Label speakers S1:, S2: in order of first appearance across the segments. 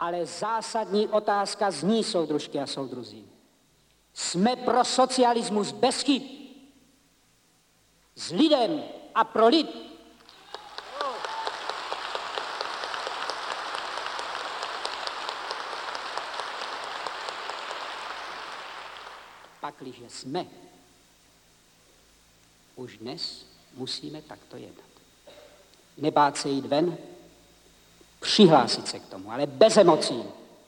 S1: Ale zásadní otázka zní, soudružky a soudruzi. Jsme pro socialismus bez chyb. S lidem a pro lid. Pakliže jsme, už dnes musíme takto jednat. Nebát se jít ven, přihlásit se k tomu, ale bez emocí.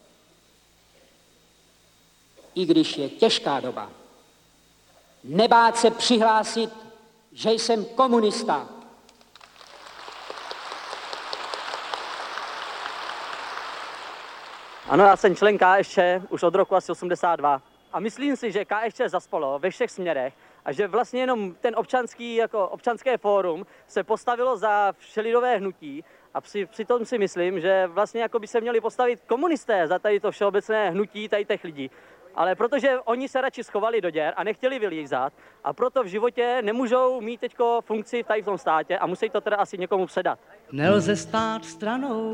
S1: I když je těžká doba, nebát se přihlásit, že jsem komunista.
S2: Ano, já jsem člen KSČ už od roku asi 82 a myslím si, že KSČ zaspalo ve všech směrech a že vlastně jenom ten občanské fórum se postavilo za všelidové hnutí a přitom si myslím, že vlastně jako by se měli postavit komunisté za tady to všeobecné hnutí tady těch lidí. Ale protože oni se radši schovali do děr a nechtěli vylízat a proto v životě nemůžou mít teďko funkci tady v tom státě a musí to teda asi někomu předat.
S3: Nelze stát stranou,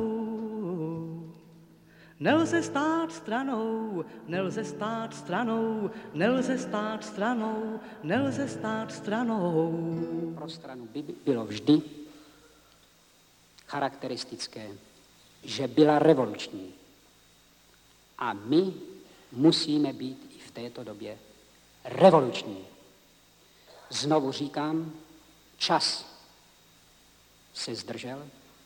S3: nelze stát stranou, nelze stát stranou, nelze stát stranou, nelze stát stranou.
S1: Pro stranu by bylo vždy charakteristické, že byla revoluční. A my musíme být i v této době revoluční. Znovu říkám, čas se zdržel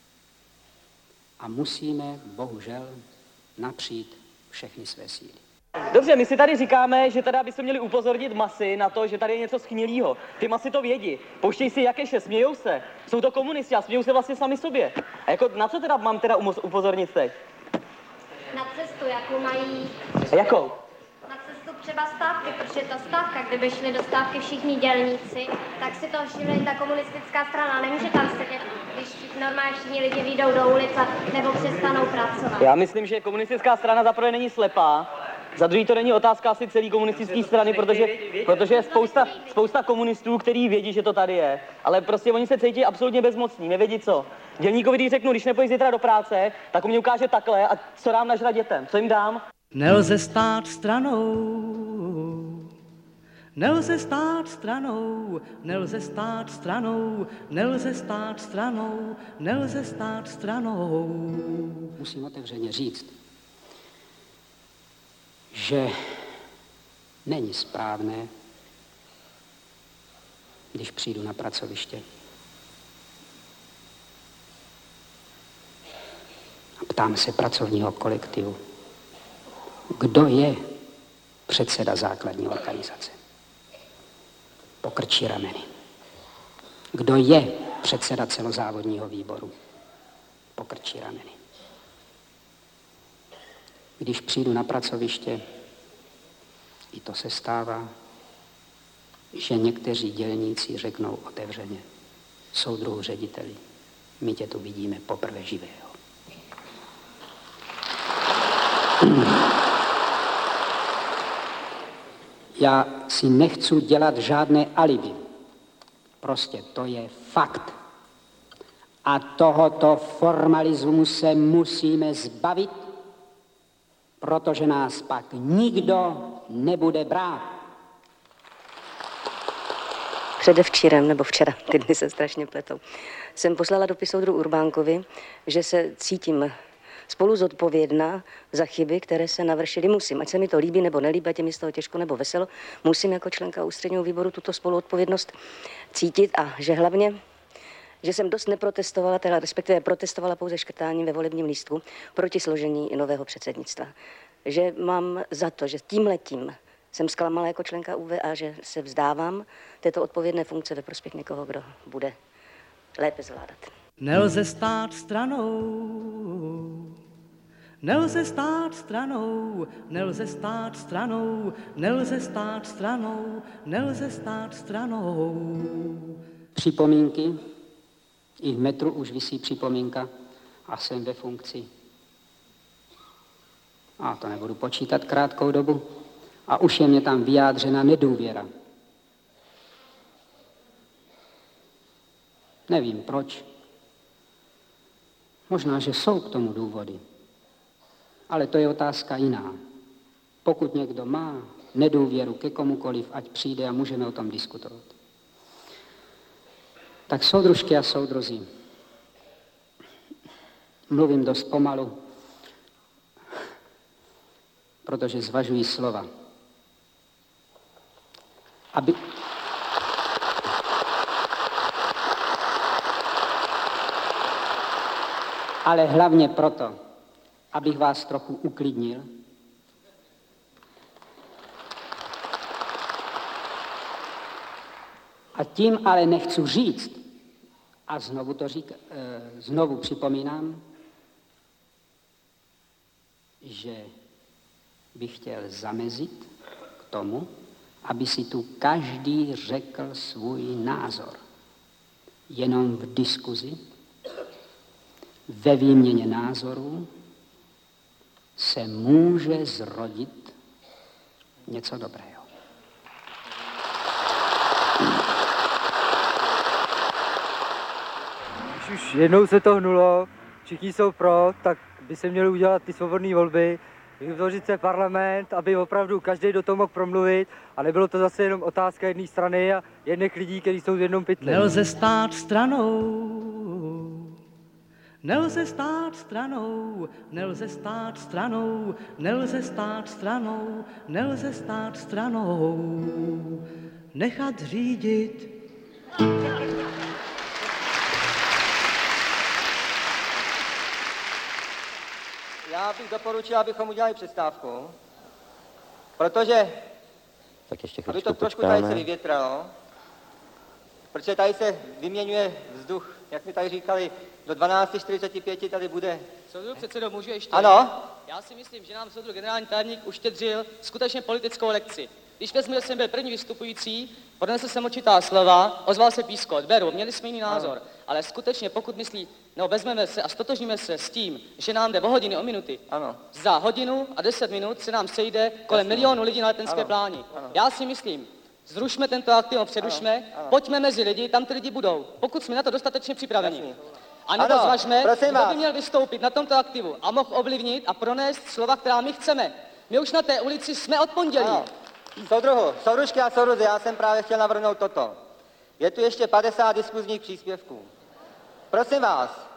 S1: a musíme, bohužel, napřít všechny své síly.
S2: Dobře, my si tady říkáme, že teda by se měli upozornit masy na to, že tady je něco schnilýho. Ty masy to vědí. Pouštějí si jakéže, smějou se. Jsou to komunisti a smějou se vlastně sami sobě. A jako na co teda mám teda upozornit teď?
S4: Na cestu, jakou mají.
S2: A jakou?
S4: Na cestu třeba stávky, protože ta stávka, kdyby šli do stávky všichni dělníci, tak si to všimne ta komunistická strana. Nemůže tam sedět, když normálně všichni lidi vyjdou do ulice nebo přestanou pracovat.
S2: Já myslím, že komunistická strana zaprvé není slepá. Za druhý to není otázka asi celé komunistické strany, protože je spousta komunistů, kteří vědí, že to tady je. Ale prostě oni se cítí absolutně bezmocní, nevědí co. Dělníkovi, když řeknu, když nepojď zítra do práce, tak on mě ukáže takhle a co dám nažrat dětem, co jim dám?
S3: Nelze stát stranou, nelze stát stranou, nelze stát stranou, nelze stát stranou, nelze stát stranou.
S1: Musím otevřeně říct, že není správné, když přijdu na pracoviště a ptám se pracovního kolektivu, kdo je předseda základní organizace. Pokrčí rameny. Kdo je předseda celozávodního výboru? Pokrčí rameny. Když přijdu na pracoviště, i to se stává, že někteří dělníci řeknou otevřeně, soudruhu řediteli, my tě tu vidíme poprvé živého. Já si nechci dělat žádné alibi. Prostě to je fakt. A tohoto formalismu se musíme zbavit, protože nás pak nikdo nebude brát.
S5: Předevčírem nebo včera, ty dny se strašně pletou, jsem poslala dopis soudru Urbánkovi, že se cítím spolu zodpovědná za chyby, které se navršily. Musím, ať se mi to líbí nebo nelíbí, ať je mi z toho těžko nebo veselo, musím jako členka ústředního výboru tuto spoluodpovědnost cítit a že hlavně, že jsem dost neprotestovala, teda respektive protestovala pouze škrtáním ve volebním lístku proti složení nového předsednictva. Že mám za to, že tímhletím jsem zklamala jako členka UV a že se vzdávám této odpovědné funkce ve prospěch někoho, kdo bude lépe zvládat.
S3: Nelze stát stranou, nelze stát stranou, nelze stát stranou, nelze stát stranou, nelze stát stranou.
S1: Připomínky, i v metru už visí připomínka a jsem ve funkci. A to nebudu počítat krátkou dobu. A už je mě tam vyjádřena nedůvěra. Nevím proč. Možná, že jsou k tomu důvody. Ale to je otázka jiná. Pokud někdo má nedůvěru ke komukoliv, ať přijde a můžeme o tom diskutovat. Tak soudružky a soudruzi, mluvím dost pomalu, protože zvažuji slova. Ale hlavně proto, abych vás trochu uklidnil. A tím ale nechci říct, a znovu připomínám, že bych chtěl zamezit k tomu, aby si tu každý řekl svůj názor. Jenom v diskuzi, ve výměně názorů se může zrodit něco dobrého.
S6: Když už jednou se to hnulo, všichni jsou pro, tak by se měly udělat ty svobodné volby, vytvořit se parlament, aby opravdu každý do toho mohl promluvit a nebylo to zase jenom otázka jedné strany a jedných lidí, kteří jsou v jednom pytli.
S3: Nelze stát stranou, nelze stát stranou, nelze stát stranou, nelze stát stranou, nelze stát stranou, nechat řídit.
S7: Já bych doporučil, abychom udělali přestávku, protože
S8: tak ještě
S7: aby to trošku tady se vyvětralo, protože tady se vyměňuje vzduch, jak mi tady říkali, do 12:45 tady bude.
S9: Soudru předsedo, můžu ještě?
S7: Ano.
S9: Já si myslím, že nám soudru generální tajemník uštědřil skutečně politickou lekci. Když vezmu, že jsem byl první vystupující, pronesl jsem určitá slova, ozval se pískot, beru, měli jsme jiný názor, ale skutečně pokud myslí, no vezmeme se a stotožníme se s tím, že nám jde o hodiny, o minuty,
S7: ano.
S9: Za hodinu a 10 minut se nám sejde kolem milionu lidí na Letenské pláni.
S7: Ano.
S9: Já si myslím, zrušme tento aktiv, přerušme, pojďme mezi lidi, tam ty lidi budou, pokud jsme na to dostatečně připraveni.
S7: Jasný.
S9: A nebo zvažme, kdo by měl vystoupit na tomto aktivu a mohl ovlivnit a pronést slova, která my chceme. My už na té ulici jsme od pondělí.
S7: Ano. Soudružky a soudruzi, já jsem právě chtěl navrhnout toto. Je tu ještě 50 diskuzních příspěvků. Prosím vás,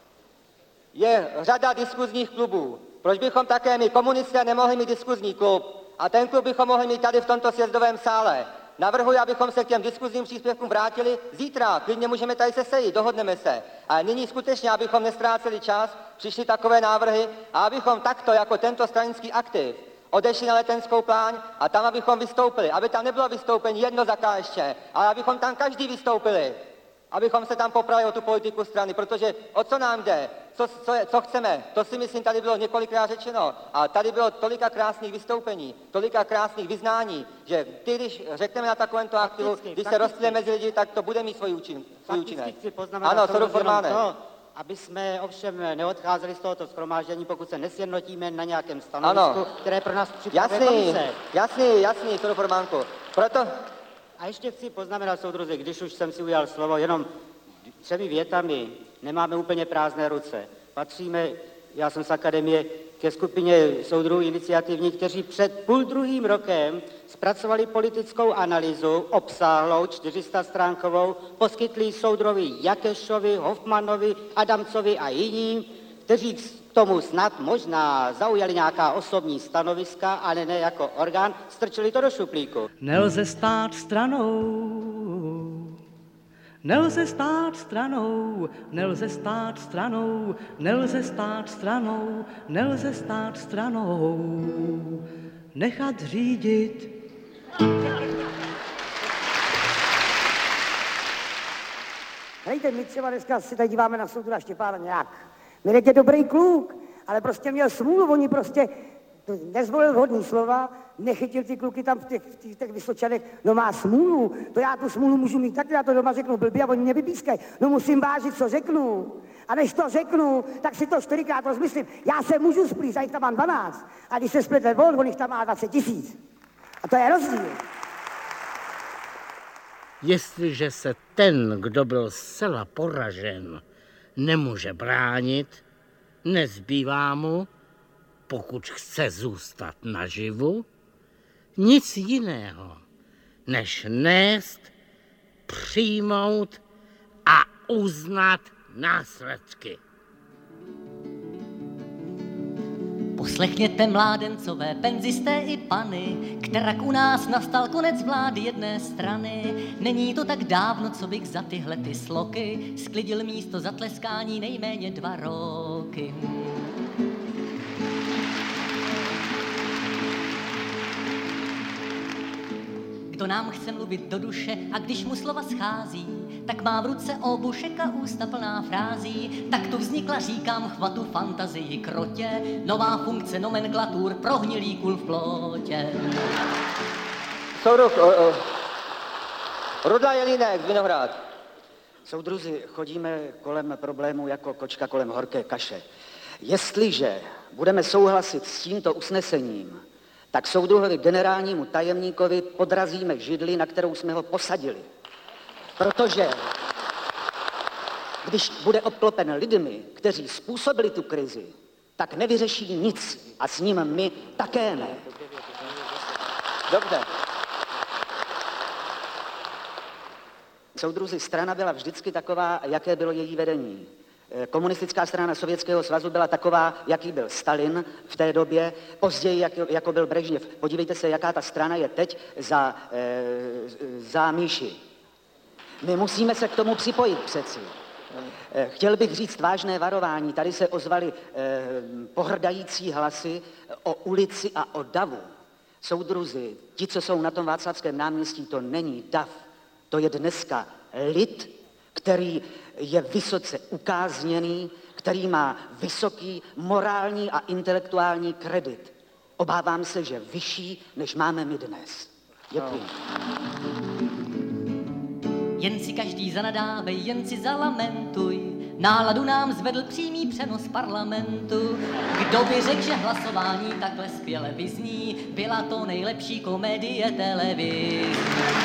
S7: je řada diskuzních klubů. Proč bychom také my, komunisté, nemohli mít diskuzní klub? A ten klub bychom mohli mít tady v tomto sjezdovém sále. Navrhuji, abychom se k těm diskuzním příspěvkům vrátili zítra. Klidně můžeme tady se sejít, dohodneme se. Ale nyní skutečně, abychom nestráceli čas, přišly takové návrhy a abychom takto, jako tento stranický aktiv, odešli na Letenskou pláň a tam, abychom vystoupili. Aby tam nebylo vystoupení jedno za KSČ, ale abychom tam každý vystoupili. Abychom se tam poprali o tu politiku strany, protože o co nám jde, co chceme, to si myslím, tady bylo několikrát řečeno. A tady bylo tolika krásných vystoupení, tolika krásných vyznání, že když řekneme na takovémto aktivu, když se rozplyne mezi lidi, tak to bude mít svůj účinek. Ano, Soru Formáne.
S10: Aby jsme ovšem neodcházeli z tohoto shromáždění, pokud se nesjednotíme na nějakém stanovisku, které pro nás připravuje komise.
S7: Jasný, Soru Formánku. Proto...
S10: A ještě chci poznamenat, soudruzi, když už jsem si ujal slovo, jenom 3 větami, nemáme úplně prázdné ruce. Patříme, já jsem z akademie, ke skupině soudruhů iniciativních, kteří před 1,5 rokem zpracovali politickou analýzu, obsáhlou 400stránkovou, poskytli soudrovi Jakešovi, Hofmanovi, Adamcovi a jiným, kteří k tomu snad možná zaujali nějaká osobní stanoviska, ale ne jako orgán, strčili to do šuplíku.
S3: Nelze stát stranou, nelze stát stranou, nelze stát stranou, nelze stát stranou, nelze stát stranou, nechat řídit.
S11: Hejte, my třeba dneska si tady díváme na soudruha Štěpána nějak. Mirek je dobrý kluk, ale prostě měl smůlu, oni prostě nezvolil vhodný slova, nechytil ty kluky tam v těch Vysočanech, no má smůlu, to já tu smůlu můžu mít taky, já to doma řeknu blbě a oni mě vypískají, no musím vážit, co řeknu. A než to řeknu, tak si to 4krát rozmyslím. Já se můžu splít, já jich tam mám 12, a když se splete on jich tam má 20 000. A to je rozdíl.
S12: Jestliže se ten, kdo byl zcela poražen, nemůže bránit, nezbývá mu, pokud chce zůstat naživu, nic jiného, než nést, přijmout a uznat následky.
S8: Poslechněte mládencové, penzisté i pany, kterak u nás nastal konec vlády jedné strany. Není to tak dávno, co bych za tyhle ty sloky sklidil místo za tleskání nejméně 2 roky. Kdo nám chce mluvit do duše a když mu slova schází, tak má v ruce obušek a ústa plná frází. Tak tu vznikla, říkám, chvatu fantazii krotě, nová funkce nomenklatur prohnilý kůl v plotě.
S7: Soudruh, Rudla Jelínek, Vinohrad.
S10: Soudruzi, chodíme kolem problému jako kočka kolem horké kaše. Jestliže budeme souhlasit s tímto usnesením, tak soudruhovi generálnímu tajemníkovi podrazíme židli, na kterou jsme ho posadili. Protože když bude obklopen lidmi, kteří způsobili tu krizi, tak nevyřeší nic a s ním my také ne.
S7: Dobře.
S10: Soudruzi, strana byla vždycky taková, jaké bylo její vedení. Komunistická strana Sovětského svazu byla taková, jaký byl Stalin v té době, později, jako byl Brežněv. Podívejte se, jaká ta strana je teď za Míši. My musíme se k tomu připojit přeci. Chtěl bych říct vážné varování. Tady se ozvaly pohrdající hlasy o ulici a o davu. Soudruzi, ti, co jsou na tom Václavském náměstí, to není dav. To je dneska lid, který je vysoce ukázněný, který má vysoký morální a intelektuální kredit. Obávám se, že vyšší, než máme my dnes. Děkuji.
S8: Jen si každý zanadávej, jen si zalamentuj, náladu nám zvedl přímý přenos parlamentu. Kdo by řekl, že hlasování takhle skvěle vyzní, byla to nejlepší komedie televizní.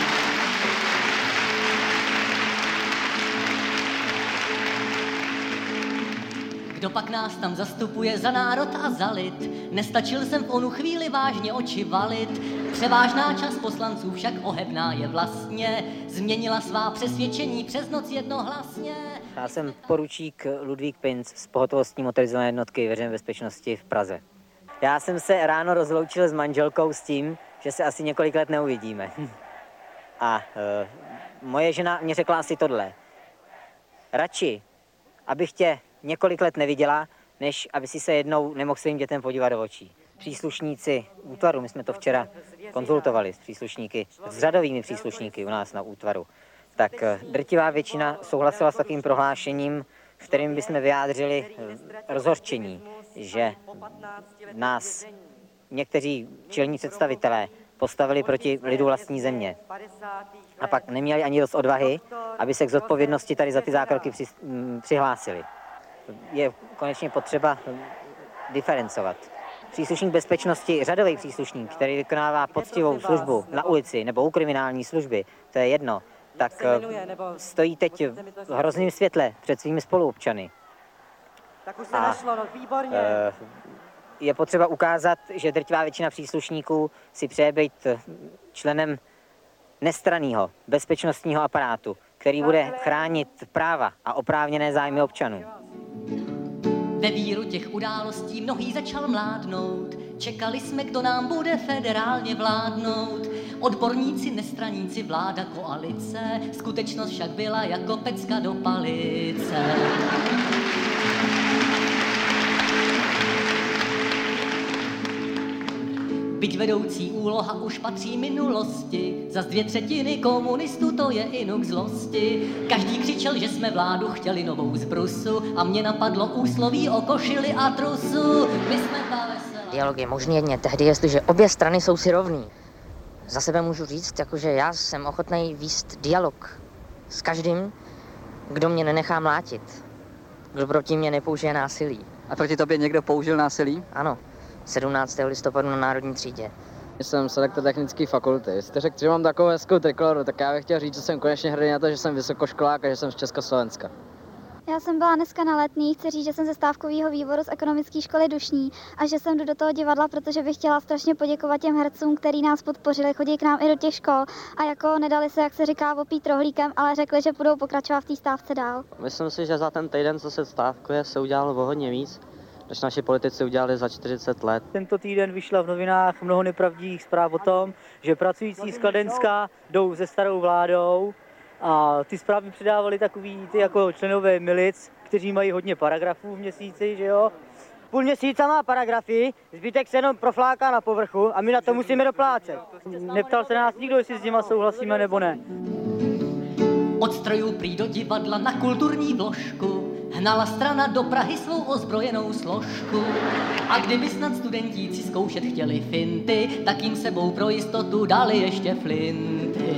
S8: Kdo pak nás tam zastupuje za národ a za lid? Nestačil jsem v onu chvíli vážně oči valit. Převážná část poslanců však ohebná je vlastně, změnila svá přesvědčení přes noc jednohlasně.
S13: Já jsem poručík Ludvík Pinc z pohotovostní motorizované jednotky veřejné bezpečnosti v Praze. Já jsem se ráno rozloučil s manželkou s tím, že se asi několik let neuvidíme. A moje žena mě řekla asi tohle. Radši, abych tě několik let neviděla, než aby si se jednou nemohl svým dětem podívat do očí. Příslušníci útvaru, my jsme to včera konzultovali s příslušníky, s řadovými příslušníky u nás na útvaru, tak drtivá většina souhlasila s takovým prohlášením, v kterým bychom vyjádřili rozhořčení, že nás někteří čelní představitelé postavili proti lidu vlastní země. A pak neměli ani dost odvahy, aby se k zodpovědnosti tady za ty zákroky přihlásili. Je konečně potřeba diferencovat. Příslušník bezpečnosti, řadový příslušník, který vykonává poctivou službu na ulici nebo u kriminální služby, to je jedno, tak stojí teď v hrozném světle před svými spoluobčany.
S14: Tak už se našlo, no výborně.
S13: Je potřeba ukázat, že drtivá většina příslušníků si přeje být členem nestranného bezpečnostního aparátu, který bude chránit práva a oprávněné zájmy občanů.
S8: Ve víru těch událostí mnohý začal mládnout. Čekali jsme, kdo nám bude federálně vládnout. Odborníci, nestraníci, vláda, koalice. Skutečnost však byla jako pecka do palice. Byť vedoucí úloha už patří minulosti, zas 2/3 komunistů to je inuk zlosti. Každý křičel, že jsme vládu chtěli novou z Brusu a mě napadlo úsloví o košili a trusu. My jsme ta veselá.
S5: Dialog je možný jedně tehdy, jestliže obě strany jsou si rovný. Za sebe můžu říct, jakože já jsem ochotný vést dialog s každým, kdo mě nenechá mlátit, kdo proti mě nepoužije násilí.
S15: A proti tobě někdo použil násilí?
S5: Ano. 17. listopadu na Národní třídě.
S15: Jsem selektor technické fakulty. Jste řekl, že mám takovou hezkou trikoloru, tak já bych chtěl říct, že jsem konečně hrdý na to, že jsem vysokoškolák a že jsem z Československa.
S16: Já jsem byla dneska na Letný, chci říct, že jsem ze stávkového výboru z ekonomické školy Dušní a že jsem jdu do toho divadla, protože bych chtěla strašně poděkovat těm hercům, kteří nás podpořili, chodí k nám i do těch škol a jako nedali se, jak se říká, opít rohlíkem, ale řekli, že budou pokračovat v té stávce dál.
S17: Myslím si, že za ten týden, co se stávkuje, se udělalo o hodně víc, než naši politici udělali za 40 let.
S2: Tento týden vyšla v novinách mnoho nepravdivých zpráv o tom, že pracující z Kladenska jdou se starou vládou a ty zprávy přidávali takový ty jako členové milic, kteří mají hodně paragrafů v měsíci, že jo.
S14: Půl měsíce má paragrafy, zbytek se jenom profláká na povrchu a my na to musíme doplácet.
S2: Neptal se nás nikdo, jestli s nima souhlasíme nebo ne.
S8: Od strojů prý do divadla na kulturní vložku hnala strana do Prahy svou ozbrojenou složku. A kdyby snad studentíci zkoušet chtěli finty, tak jim sebou pro jistotu dali ještě flinty.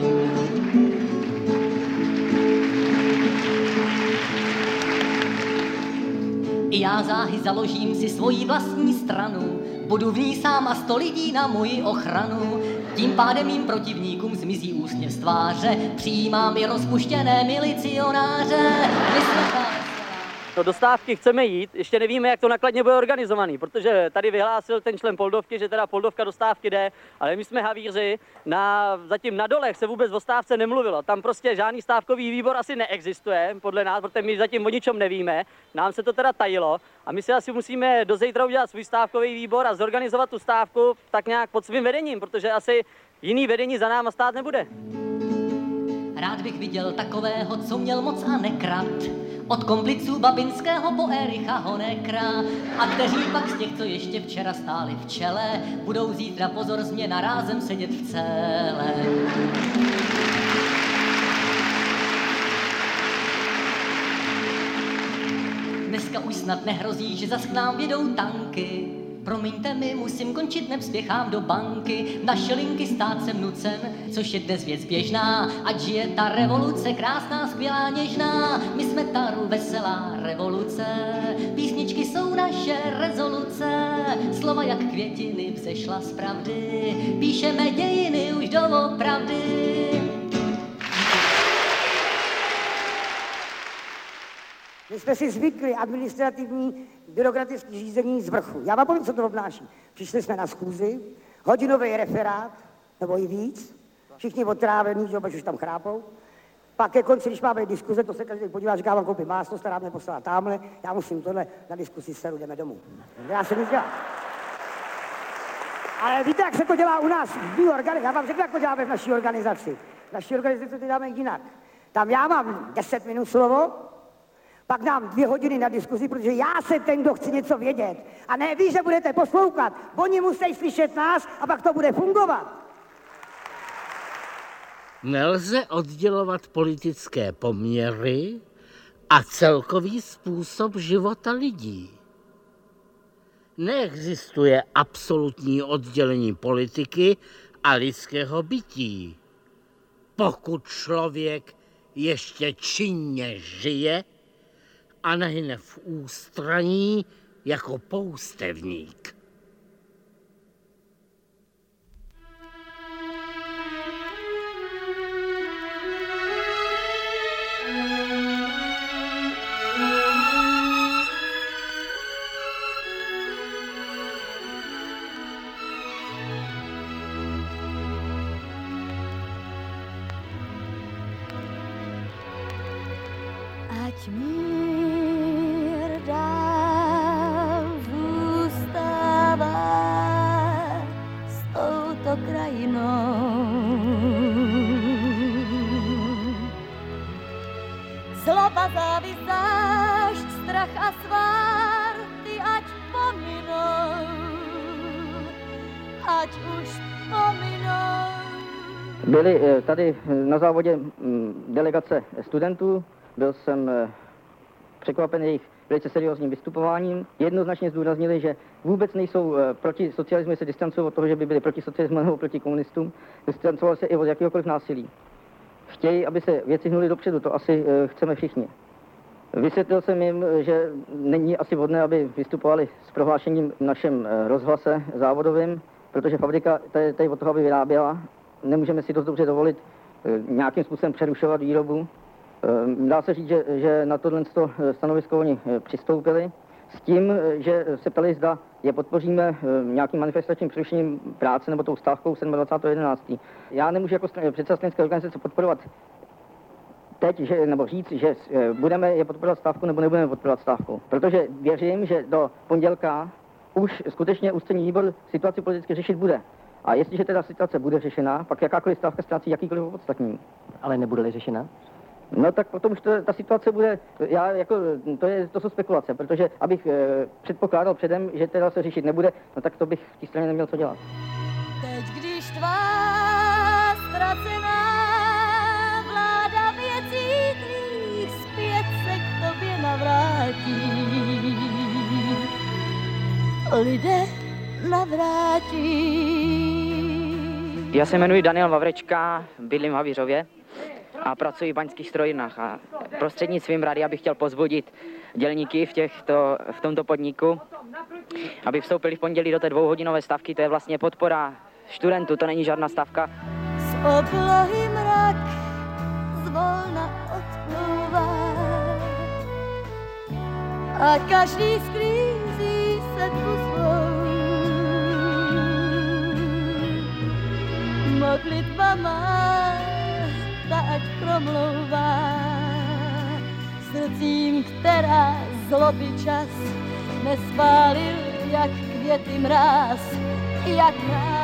S8: I já záhy založím si svoji vlastní stranu, budu v ní sám a 100 lidí na moji ochranu. Tím pádem mým protivníkům zmizí úsměv z tváře, přijímám i rozpuštěné milicionáře.
S2: No, do stávky chceme jít, ještě nevíme, jak to nakladně bude organizovaný, protože tady vyhlásil ten člen Poldovky, že teda Poldovka do stávky jde, ale my jsme havíři, zatím na dolech se vůbec o stávce nemluvilo, tam prostě žádný stávkový výbor asi neexistuje, podle nás, protože my zatím o ničem nevíme, nám se to teda tajilo a my si asi musíme do zítra udělat svůj stávkový výbor a zorganizovat tu stávku tak nějak pod svým vedením, protože asi jiný vedení za náma stát nebude.
S8: Rád bych viděl takového, co měl moc a nekrat. Od kompliců Babinského po Ericha Honeckera. A kteří pak z těch, co ještě včera stáli v čele, budou zítra pozor změna rázem sedět v celé. Dneska už snad nehrozí, že zas k nám vědou tanky. Promiňte mi, musím končit, nespěchám do banky. Naše linky stát jsem nucen, což je dnes věc běžná. Ať žije ta revoluce, krásná, skvělá, něžná. My jsme ta veselá revoluce. Písničky jsou naše rezoluce. Slova jak květiny vzešla z pravdy. Píšeme dějiny už doopravdy.
S11: My jsme si zvykli administrativní byrokratické řízení z vrchu. Já vám povím, co to obnáší. Přišli jsme na schůzi, hodinový referát, nebo i víc, všichni otrávení, že už tam chrápou. Pak ke konci, když máme diskuze, to se každý podívá, říká, vám koupím máslo, stará mě poslala tamhle, já musím tohle, na diskusi seru, jdeme domů. Já se nic dělám. Ale víte, jak se to dělá u nás v mý organizaci? Já vám řeknu, jak to děláme v naší organizaci. V naší organizaci to děláme jinak. Tam já mám 10 minut slovo, pak dám 2 hodiny na diskuzi, protože já jsem ten, kdo chce něco vědět. A ne vy, že budete poslouchat. Oni musí slyšet nás a pak to bude fungovat.
S12: Nelze oddělovat politické poměry a celkový způsob života lidí. Neexistuje absolutní oddělení politiky a lidského bytí. Pokud člověk ještě činně žije a nehyne v ústraní jako poustevník.
S18: Ať mír dál zůstává s touto krajinou. Zloba, závist, zášť, strach a svár, ty ať pominou, ať už pominou.
S10: Byli tady na závodě delegace studentů. Byl jsem překvapen jejich velice seriózním vystupováním. Jednoznačně zdůraznili, že vůbec nejsou proti socialismu, se distancují od toho, že by byli proti socialismu nebo proti komunistům. Distancovali se i od jakéhokoliv násilí. Chtějí, aby se věci hnuly dopředu, to asi chceme všichni. Vysvětlil jsem jim, že není asi vhodné, aby vystupovali s prohlášením v našem rozhlase závodovým, protože fabrika tady od toho, aby vyráběla. Nemůžeme si dost dobře dovolit nějakým způsobem přerušovat výrobu.
S19: Dá se říct, že na tohle stanovisko oni přistoupili s tím, že se ptali, zda je podpoříme nějakým manifestačním přerušením práce nebo tou stávkou 27.11. Já nemůžu jako předseda studentské organizace podporovat teď, nebo říct, že budeme je podporovat stávku nebo nebudeme podporovat stávku. Protože věřím, že do pondělka už skutečně ústřední výbor situaci politicky řešit bude. A jestliže teda situace bude řešena, pak jakákoliv stávka ztrácí jakýkoliv opodstatnění.
S20: Ale nebude-li řešena?
S19: No tak potom už ta situace bude, to jsou spekulace, protože abych předpokládal předem, že teda se řešit nebude, no tak to bych v té straně neměl co dělat.
S18: Teď, když tvá ztracená vláda věcí tvých zpět se k tobě navrátí, lidé navrátí.
S21: Já se jmenuji Daniel Vavrečka, bydlím v Havířově a pracuji v baňských strojírnách a prostřednictvím rádia bych chtěl pozbudit dělníky v tomto podniku, aby vstoupili v pondělí do té 2hodinové stávky. To je vlastně podpora studentů, to není žádná stávka.
S18: Z oblohy mrak zvolna odplouvá a každý sklízí setvu svou. Modlitba má, ta ať promlouvá srdcím, která zloby čas nespálil, jak květy mráz, jak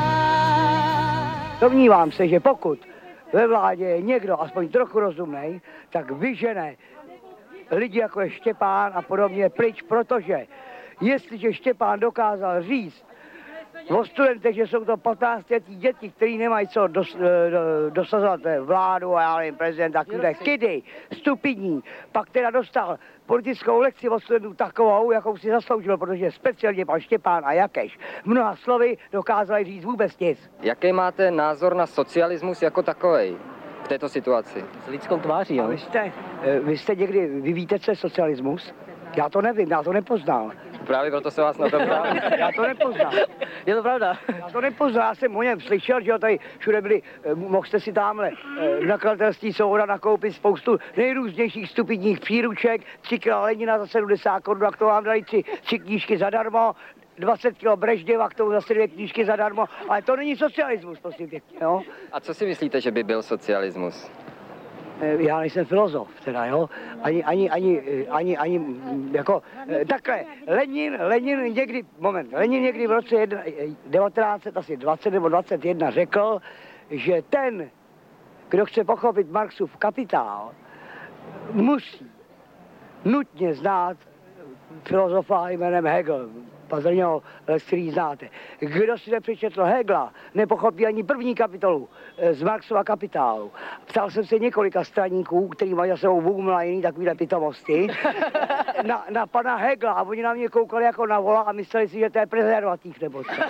S18: mráz.
S11: Domnívám se, že pokud ve vládě je někdo aspoň trochu rozumnej, tak vyžene lidi jako je Štěpán a podobně pryč, protože jestliže Štěpán dokázal říct o studentech, že jsou to 15letí děti, kteří nemají co dosazovat vládu a já nevím, prezidenta, kydy, stupidní, pak teda dostal politickou lekci od studentů takovou, jakou si zasloužil, protože speciálně pan Štěpán a Jakeš mnoha slovy dokázali říct vůbec nic.
S20: Jaký máte názor na socialismus jako takovej v této situaci? S lidskou tváří, jo?
S11: Vy jste někdy, vy víte, co je socialismus? Já to nevím, já to nepoznal.
S20: Právě proto se vás na to ptám.
S11: Já to nepoznal.
S20: Je to pravda?
S11: Já to nepoznal, já jsem o něm slyšel, že jo, tady všude byli, mohl jste si tamhle v nakladatelství Svoboda nakoupit spoustu nejrůznějších stupidních příruček, 3 kg Lenina za 70 korun, a k tomu vám dali 3 knížky zadarmo, 20 kg Brežněva, k tomu zase 2 knížky zadarmo, ale to není socialismus, prosím pěkně, jo.
S20: A co si myslíte, že by byl socialismus?
S11: Já nejsem filozof, teda, jo, ani, jako, takhle, Lenin někdy v roce 1920 nebo 21 řekl, že ten, kdo chce pochopit Marxův Kapitál, musí nutně znát filozofa jménem Hegel, Pazrňo, který znáte. Kdo si nepřečetl Hegla, nepochopí ani první kapitolu z Marxova Kapitálu. Ptal jsem se několika straníků, který mají za sebou Boomla a jiný takovýhle pitomosti, na pana Hegla a oni na mě koukali jako na vola a mysleli si, že to je prezervativ nebo co.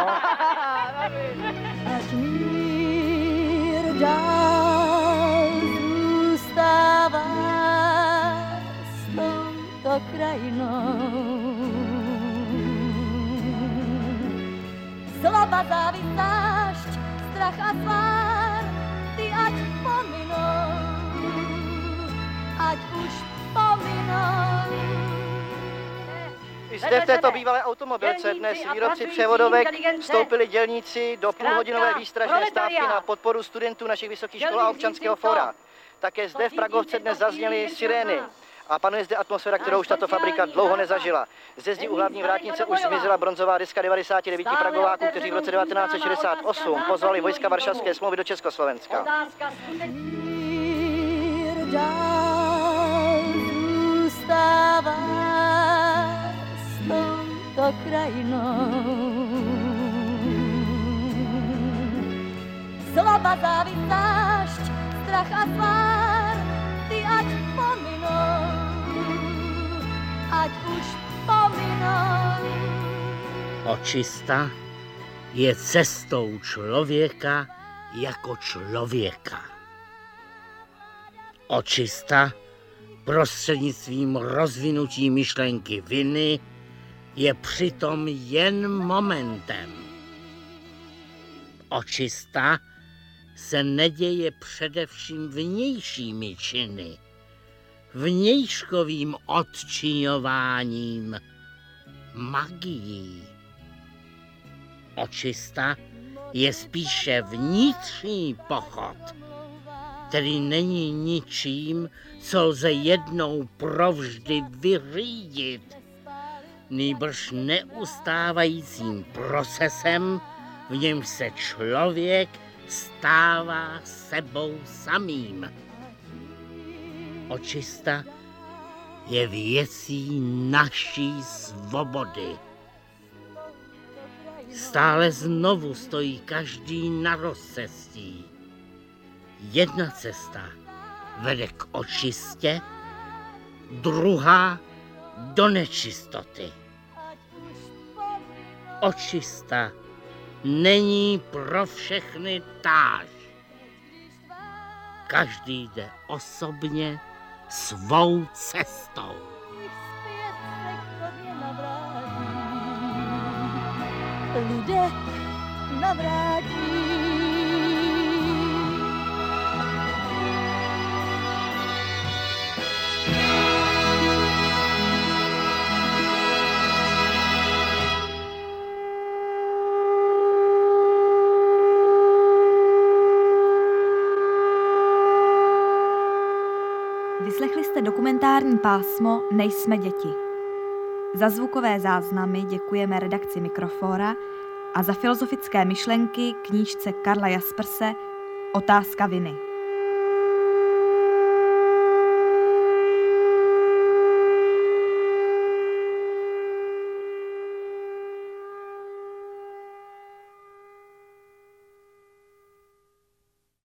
S18: Ať mír dál zůstává s touto krajinou. Zloba, závist, zášť, strach a svár, ty ať pominou, ať už pominou.
S22: I zde v této bývalé automobilce dnes výrobci převodovek vstoupili dělníci do půlhodinové výstražné stávky na podporu studentů našich vysokých škol a občanského fóra. Také zde v Pragovce dnes zazněly sirény. A panuje zde atmosféra, kterou už tato fabrika dlouho nezažila. Ze zdi u hlavní vrátnice už zmizela bronzová deska 99 Pragováků, kteří v roce 1968 pozvali vojska Varšavské smlouvy do Československa.
S18: Mír dál zůstává s touto krajinou. Zloba, závist, zášť, strach a svár, ty ať pominou, ať už pominou.
S12: Očista je cestou člověka jako člověka. Očista prostřednictvím rozvinutí myšlenky viny je přitom jen momentem. Očista se neděje především vnějšími činy, vnějškovým odčiňováním, magií. Očista je spíše vnitřní pochod, který není ničím, co lze jednou provždy vyřídit, nýbrž neustávajícím procesem, v němž se člověk stává sebou samým. Očista je věcí naší svobody. Stále znovu stojí každý na rozcestí. Jedna cesta vede k očistě, druhá do nečistoty. Očista není pro všechny táž. Každý jde osobně svou cestou.
S18: Lidé navrátí.
S1: Vyslechli jste dokumentární pásmo Nejsme děti. Za zvukové záznamy děkujeme redakci Mikrofóra a za filozofické myšlenky knížce Karla Jasperse Otázka viny.